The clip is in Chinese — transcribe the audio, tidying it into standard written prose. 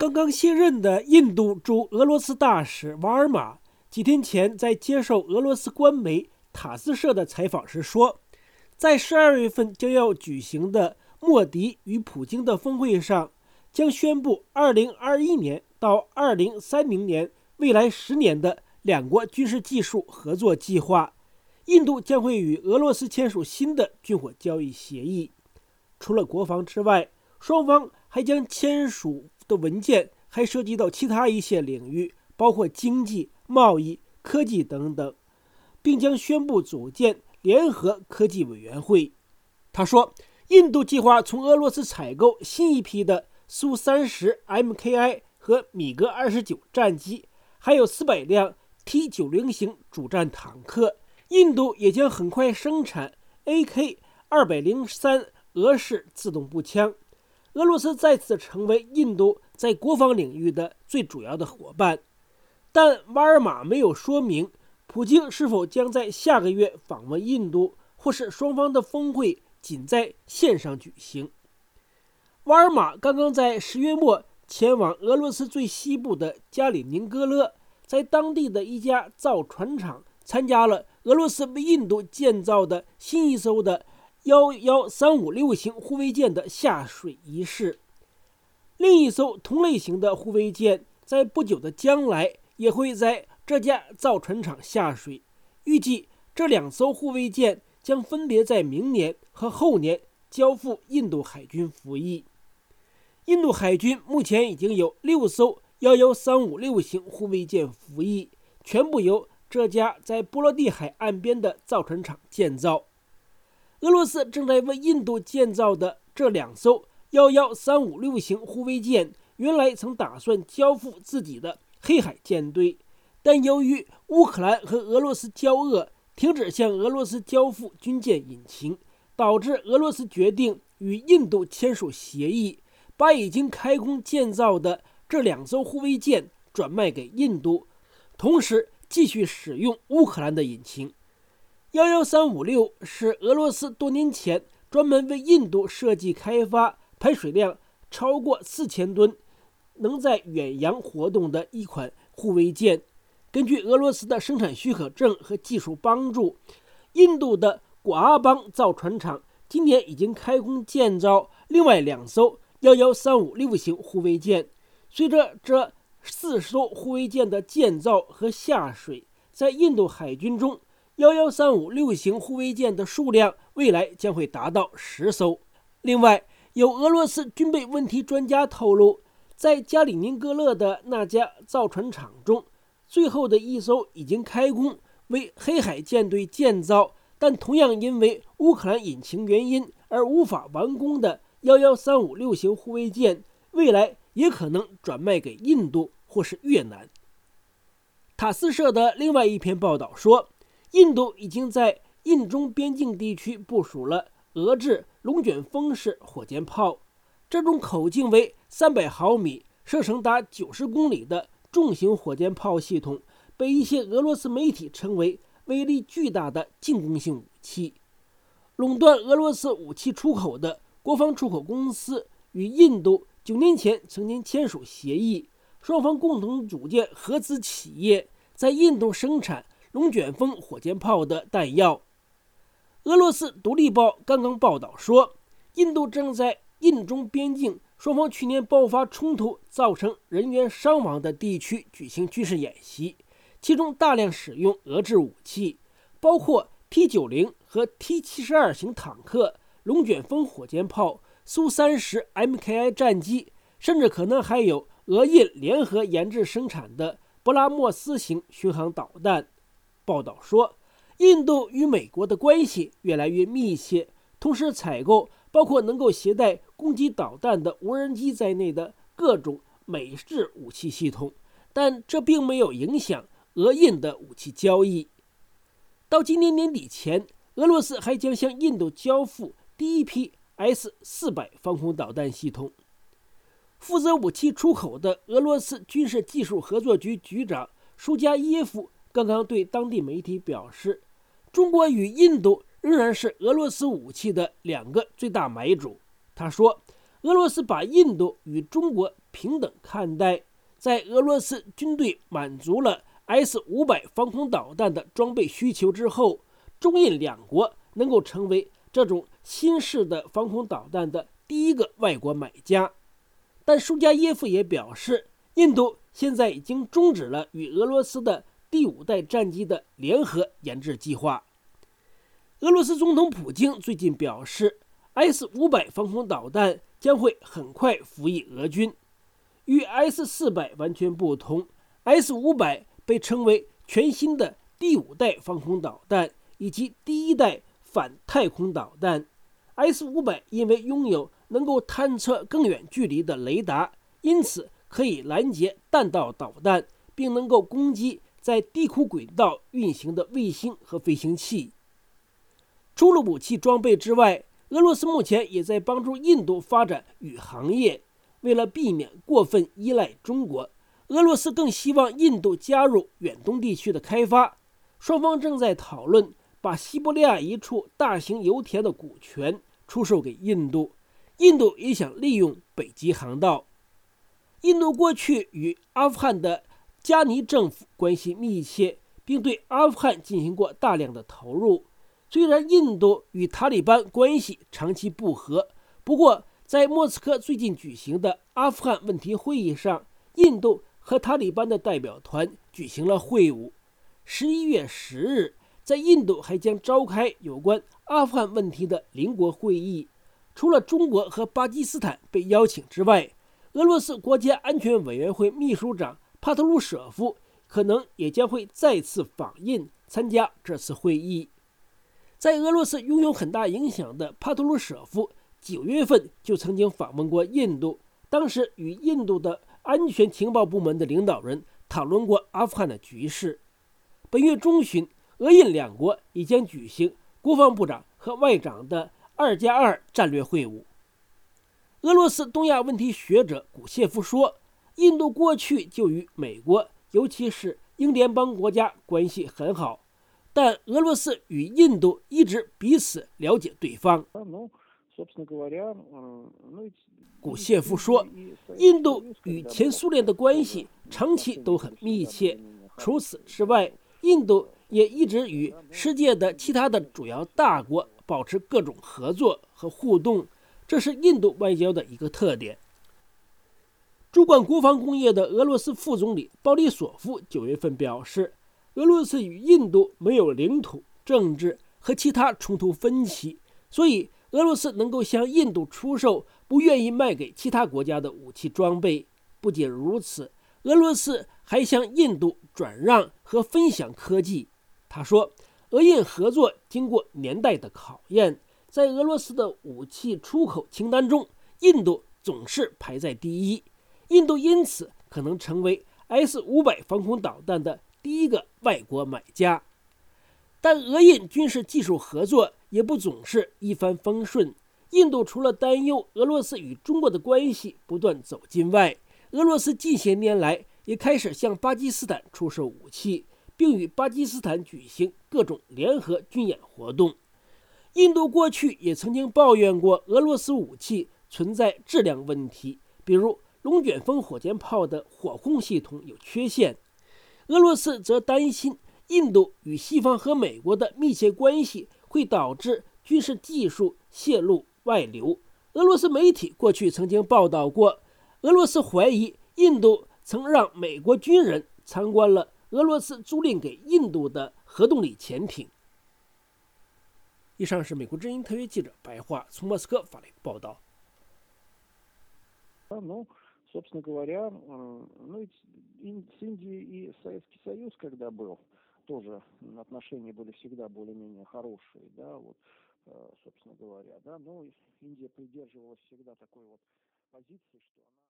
刚刚卸任的印度驻俄罗斯大使瓦尔玛几天前在接受俄罗斯官媒塔斯社的采访时说，在12月份将要举行的莫迪与普京的峰会上，将宣布2021年到2030年未来10年的两国军事技术合作计划。印度将会与俄罗斯签署新的军火交易协议。除了国防之外，双方还将签署的文件还涉及到其他一些领域，包括经济、贸易、科技等等，并将宣布组建联合科技委员会。他说，印度计划从俄罗斯采购新一批的苏30 MKI 和米格29战机，还有400辆 T90型主战坦克。印度也将很快生产 AK-203 俄式自动步枪。俄罗斯再次成为印度在国防领域的最主要的伙伴。但瓦尔玛没有说明普京是否将在下个月访问印度，或是双方的峰会仅在线上举行。瓦尔玛刚刚在10月末前往俄罗斯最西部的加里宁格勒，在当地的一家造船厂参加了俄罗斯为印度建造的新一艘的11356型护卫舰的下水仪式。另一艘同类型的护卫舰在不久的将来也会在这家造船厂下水，预计这2艘护卫舰将分别在明年和后年交付印度海军服役。印度海军目前已经有6艘11356型护卫舰服役，全部由这家在波罗的海岸边的造船厂建造。俄罗斯正在为印度建造的这2艘11356型护卫舰，原来曾打算交付自己的黑海舰队，但由于乌克兰和俄罗斯交恶，停止向俄罗斯交付军舰引擎，导致俄罗斯决定与印度签署协议，把已经开工建造的这2艘护卫舰转卖给印度，同时继续使用乌克兰的引擎。11356是俄罗斯多年前专门为印度设计开发，排水量超过4000吨，能在远洋活动的一款护卫舰。根据俄罗斯的生产许可证和技术帮助，印度的果阿邦造船厂今年已经开工建造另外2艘11356型护卫舰。随着这4艘护卫舰的建造和下水，在印度海军中11356型护卫舰的数量未来将会达到10艘。另外，有俄罗斯军备问题专家透露，在加里宁格勒的那家造船厂中，最后的1艘已经开工，为黑海舰队建造，但同样因为乌克兰引擎原因而无法完工的11356型护卫舰，未来也可能转卖给印度或是越南。塔斯社的另外一篇报道说，印度已经在印中边境地区部署了俄制龙卷风式火箭炮，这种口径为300毫米、射程达90公里的重型火箭炮系统，被一些俄罗斯媒体称为威力巨大的进攻性武器。垄断俄罗斯武器出口的国防出口公司与印度9年前曾经签署协议，双方共同组建合资企业，在印度生产龙卷风火箭炮的弹药。俄罗斯独立报刚刚报道说，印度正在印中边境双方去年爆发冲突造成人员伤亡的地区举行军事演习，其中大量使用俄制武器，包括 T90 和 T72 型坦克、龙卷风火箭炮、苏30 MKI 战机，甚至可能还有俄印联合研制生产的布拉莫斯型巡航导弹。报道说，印度与美国的关系越来越密切，同时采购包括能够携带攻击导弹的无人机在内的各种美制武器系统，但这并没有影响俄印的武器交易。到今年年底前，俄罗斯还将向印度交付第一批 S-400 防空导弹系统。负责武器出口的俄罗斯军事技术合作局局长舒加耶夫刚刚对当地媒体表示，中国与印度仍然是俄罗斯武器的2个最大买主。他说，俄罗斯把印度与中国平等看待。在俄罗斯军队满足了 S-500防空导弹的装备需求之后，中印两国能够成为这种新式的防空导弹的第一个外国买家。但舒加耶夫也表示，印度现在已经终止了与俄罗斯的第5代战机的联合研制计划。俄罗斯总统普京最近表示， S-500防空导弹将会很快服役俄军。与 S-400完全不同， S-500被称为全新的第5代防空导弹以及第1代反太空导弹。 S-500因为拥有能够探测更远距离的雷达，因此可以拦截弹道导弹，并能够攻击在地库轨道运行的卫星和飞行器。除了武器装备之外，俄罗斯目前也在帮助印度发展宇航业。为了避免过分依赖中国，俄罗斯更希望印度加入远东地区的开发。双方正在讨论把西伯利亚一处大型油田的股权出售给印度。印度也想利用北极航道。印度过去与阿富汗的加尼政府关系密切，并对阿富汗进行过大量的投入。虽然印度与塔利班关系长期不和，不过在莫斯科最近举行的阿富汗问题会议上，印度和塔利班的代表团举行了会晤。11月10日，在印度还将召开有关阿富汗问题的邻国会议。除了中国和巴基斯坦被邀请之外，俄罗斯国家安全委员会秘书长帕特鲁舍夫可能也将会再次访印参加这次会议。在俄罗斯拥有很大影响的帕特鲁舍夫9月份就曾经访问过印度，当时与印度的安全情报部门的领导人讨论过阿富汗的局势。本月中旬，俄印两国已将举行国防部长和外长的2+2战略会晤。俄罗斯东亚问题学者古谢夫说，印度过去就与美国，尤其是英联邦国家关系很好，但俄罗斯与印度一直彼此了解对方。古谢夫说，印度与前苏联的关系长期都很密切，除此之外，印度也一直与世界的其他的主要大国保持各种合作和互动，这是印度外交的一个特点。主管国防工业的俄罗斯副总理鲍里索夫9月份表示，俄罗斯与印度没有领土、政治和其他冲突分歧，所以俄罗斯能够向印度出售不愿意卖给其他国家的武器装备。不仅如此，俄罗斯还向印度转让和分享科技。他说，俄印合作经过年代的考验，在俄罗斯的武器出口清单中，印度总是排在第一。印度因此可能成为 S-500防空导弹的第一个外国买家。但俄印军事技术合作也不总是一帆风顺。印度除了担忧俄罗斯与中国的关系不断走近外，俄罗斯近些年来也开始向巴基斯坦出售武器，并与巴基斯坦举行各种联合军演活动。印度过去也曾经抱怨过俄罗斯武器存在质量问题，比如龙卷风火箭炮的火控系统有缺陷。俄罗斯则担心印度与西方和美国的密切关系会导致军事技术泄露外流。俄罗斯媒体过去曾经报道过，俄罗斯怀疑印度曾让美国军人参观了俄罗斯租赁给印度的核动力潜艇。以上是美国之音特约记者白话从莫斯科发来报道。 Собственно говоря, ведь с Индией и Советский Союз, когда был, тоже отношения были всегда более-менее хорошие, да, вот, собственно говоря, да, но Индия придерживалась всегда такой вот позиции, что она